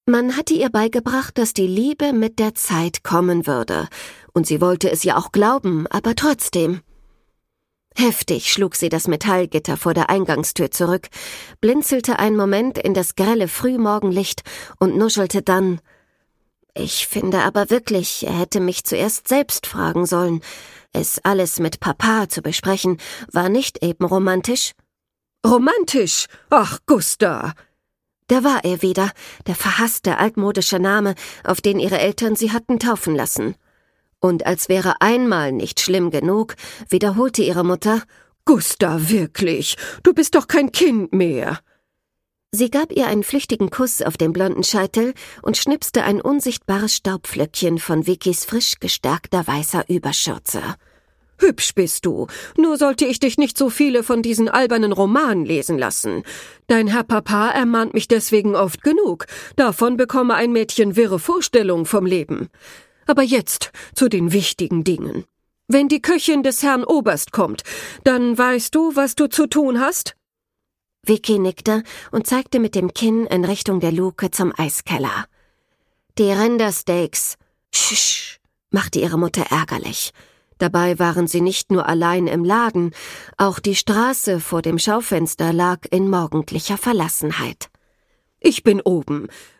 Man hatte ihr beigebracht, dass die Liebe mit der Zeit kommen würde, und sie wollte es ja auch glauben, aber trotzdem. Heftig schlug sie das Metallgitter vor der Eingangstür zurück, blinzelte einen Moment in das grelle Frühmorgenlicht und nuschelte dann: »Ich finde aber wirklich, er hätte mich zuerst selbst fragen sollen. Es alles mit Papa zu besprechen, war nicht eben romantisch.« »Romantisch? Ach, Gusta!« Da war er wieder, der verhasste altmodische Name, auf den ihre Eltern sie hatten taufen lassen. Und als wäre einmal nicht schlimm genug, wiederholte ihre Mutter: »Gusta, wirklich, du bist doch kein Kind mehr.« Sie gab ihr einen flüchtigen Kuss auf den blonden Scheitel und schnipste ein unsichtbares Staubflöckchen von Vickys frisch gestärkter weißer Überschürze. »Hübsch bist du, nur sollte ich dich nicht so viele von diesen albernen Romanen lesen lassen. Dein Herr Papa ermahnt mich deswegen oft genug, davon bekomme ein Mädchen wirre Vorstellungen vom Leben. Aber jetzt zu den wichtigen Dingen. Wenn die Köchin des Herrn Oberst kommt, dann weißt du, was du zu tun hast?« Vicky nickte und zeigte mit dem Kinn in Richtung der Luke zum Eiskeller. »Die Rindersteaks.« »Schsch«, machte ihre Mutter ärgerlich. Dabei waren sie nicht nur allein im Laden, auch die Straße vor dem Schaufenster lag in morgendlicher Verlassenheit. »Ich bin oben.